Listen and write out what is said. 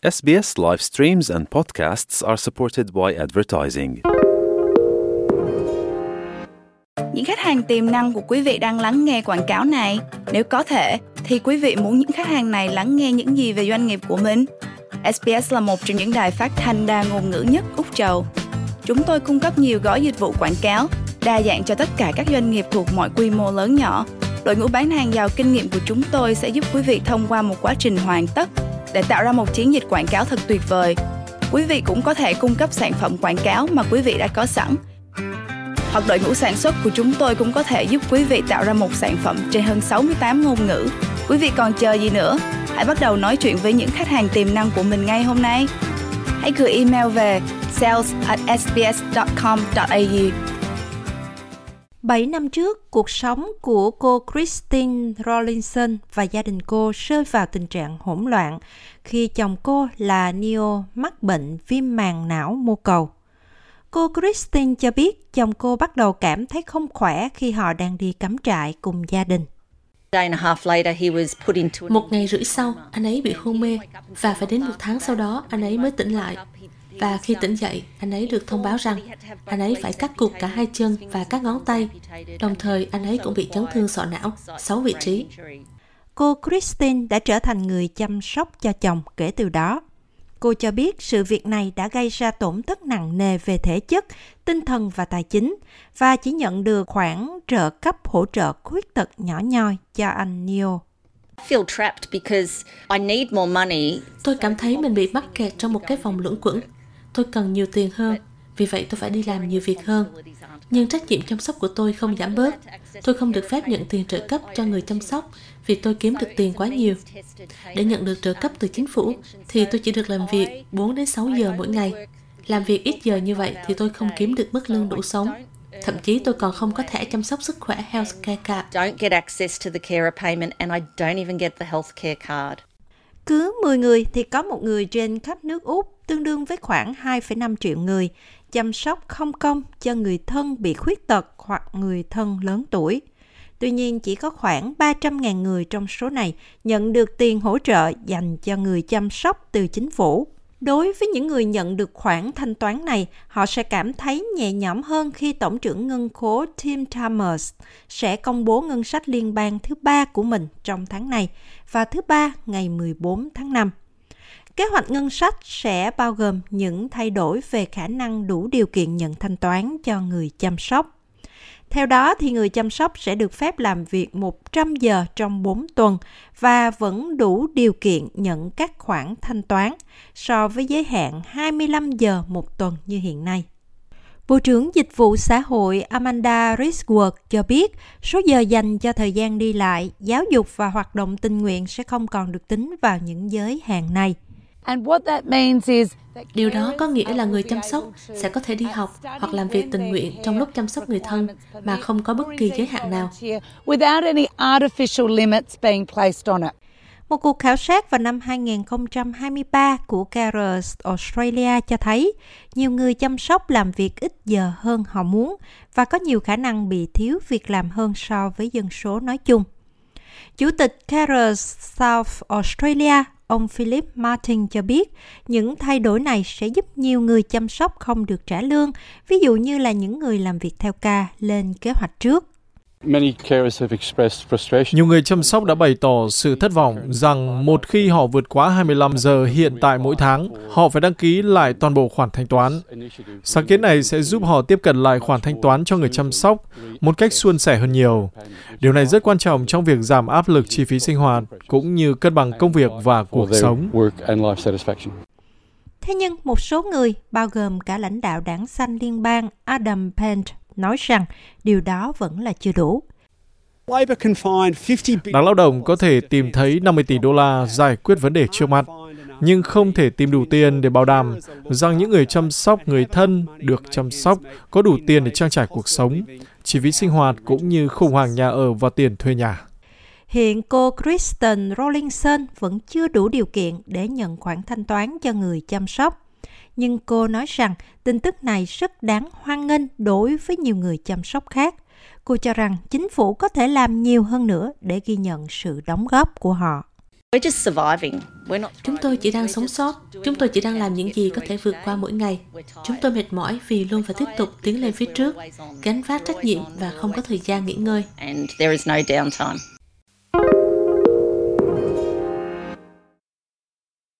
SBS live streams and podcasts are supported by advertising. Những khách hàng tiềm năng của quý vị đang lắng nghe quảng cáo này. Nếu có thể, thì quý vị muốn những khách hàng này lắng nghe những gì về doanh nghiệp của mình? SBS là một trong những đài phát thanh đa ngôn ngữ nhất Úc Châu. Chúng tôi cung cấp nhiều gói dịch vụ quảng cáo, đa dạng cho tất cả các doanh nghiệp thuộc mọi quy mô lớn nhỏ. Đội ngũ bán hàng giàu kinh nghiệm của chúng tôi sẽ giúp quý vị thông qua một quá trình hoàn tất để tạo ra một chiến dịch quảng cáo thật tuyệt vời. Quý vị cũng có thể cung cấp sản phẩm quảng cáo mà quý vị đã có sẵn. Hoặc đội ngũ sản xuất của chúng tôi cũng có thể giúp quý vị tạo ra một sản phẩm trên hơn 68 ngôn ngữ. Quý vị còn chờ gì nữa? Hãy bắt đầu nói chuyện với những khách hàng tiềm năng của mình ngay hôm nay. Hãy gửi email về sales@sbs.com.au. 7 năm trước, cuộc sống của cô Christine Rawlinson và gia đình cô rơi vào tình trạng hỗn loạn khi chồng cô là Neil mắc bệnh viêm màng não mô cầu. Cô Christine cho biết chồng cô bắt đầu cảm thấy không khỏe khi họ đang đi cắm trại cùng gia đình. 1 ngày rưỡi sau, anh ấy bị hôn mê và phải đến 1 tháng sau đó anh ấy mới tỉnh lại. Và khi tỉnh dậy, anh ấy được thông báo rằng anh ấy phải cắt cụt cả 2 chân và các ngón tay. Đồng thời, anh ấy cũng bị chấn thương sọ não, 6 vị trí. Cô Christine đã trở thành người chăm sóc cho chồng kể từ đó. Cô cho biết sự việc này đã gây ra tổn thất nặng nề về thể chất, tinh thần và tài chính, và chỉ nhận được khoản trợ cấp hỗ trợ khuyết tật nhỏ nhoi cho anh Neil. Tôi cảm thấy mình bị mắc kẹt trong một cái vòng luẩn quẩn. Tôi cần nhiều tiền hơn, vì vậy tôi phải đi làm nhiều việc hơn. Nhưng trách nhiệm chăm sóc của tôi không giảm bớt. Tôi không được phép nhận tiền trợ cấp cho người chăm sóc vì tôi kiếm được tiền quá nhiều. Để nhận được trợ cấp từ chính phủ thì tôi chỉ được làm việc 4 đến 6 giờ mỗi ngày. Làm việc ít giờ như vậy thì tôi không kiếm được mức lương đủ sống. Thậm chí tôi còn không có thẻ chăm sóc sức khỏe Healthcare Card. Cứ 10 người thì có một người trên khắp nước Úc, tương đương với khoảng 2,5 triệu người, chăm sóc không công cho người thân bị khuyết tật hoặc người thân lớn tuổi. Tuy nhiên, chỉ có khoảng 300.000 người trong số này nhận được tiền hỗ trợ dành cho người chăm sóc từ chính phủ. Đối với những người nhận được khoản thanh toán này, họ sẽ cảm thấy nhẹ nhõm hơn khi Tổng trưởng Ngân khố Tim Chalmers sẽ công bố ngân sách liên bang thứ 3 của mình trong tháng này và thứ 3 ngày 14 tháng 5. Kế hoạch ngân sách sẽ bao gồm những thay đổi về khả năng đủ điều kiện nhận thanh toán cho người chăm sóc. Theo đó, thì người chăm sóc sẽ được phép làm việc 100 giờ trong 4 tuần và vẫn đủ điều kiện nhận các khoản thanh toán so với giới hạn 25 giờ một tuần như hiện nay. Bộ trưởng Dịch vụ Xã hội Amanda Risworth cho biết số giờ dành cho thời gian đi lại, giáo dục và hoạt động tình nguyện sẽ không còn được tính vào những giới hạn này. Điều đó có nghĩa là người chăm sóc sẽ có thể đi học hoặc làm việc tình nguyện trong lúc chăm sóc người thân mà không có bất kỳ giới hạn nào. Một cuộc khảo sát vào năm 2023 của Carers Australia cho thấy nhiều người chăm sóc làm việc ít giờ hơn họ muốn và có nhiều khả năng bị thiếu việc làm hơn so với dân số nói chung. Chủ tịch Carers South Australia, ông Philip Martin cho biết những thay đổi này sẽ giúp nhiều người chăm sóc không được trả lương, ví dụ như là những người làm việc theo ca lên kế hoạch trước. Nhiều người chăm sóc đã bày tỏ sự thất vọng rằng một khi họ vượt quá 25 giờ hiện tại mỗi tháng, họ phải đăng ký lại toàn bộ khoản thanh toán. Sáng kiến này sẽ giúp họ tiếp cận lại khoản thanh toán cho người chăm sóc một cách suôn sẻ hơn nhiều. Điều này rất quan trọng trong việc giảm áp lực chi phí sinh hoạt, cũng như cân bằng công việc và cuộc sống. Thế nhưng một số người, bao gồm cả lãnh đạo đảng Xanh liên bang Adam Pent, nói rằng điều đó vẫn là chưa đủ. Đảng Lao động có thể tìm thấy 50 tỷ đô la giải quyết vấn đề trước mắt, nhưng không thể tìm đủ tiền để bảo đảm rằng những người chăm sóc người thân được chăm sóc có đủ tiền để trang trải cuộc sống, chi phí sinh hoạt cũng như khủng hoảng nhà ở và tiền thuê nhà. Hiện cô Kristen Rawlinson vẫn chưa đủ điều kiện để nhận khoản thanh toán cho người chăm sóc. Nhưng cô nói rằng tin tức này rất đáng hoan nghênh đối với nhiều người chăm sóc khác. Cô cho rằng chính phủ có thể làm nhiều hơn nữa để ghi nhận sự đóng góp của họ. Chúng tôi chỉ đang sống sót. Chúng tôi chỉ đang làm những gì có thể vượt qua mỗi ngày. Chúng tôi mệt mỏi vì luôn phải tiếp tục tiến lên phía trước, gánh vác trách nhiệm và không có thời gian nghỉ ngơi.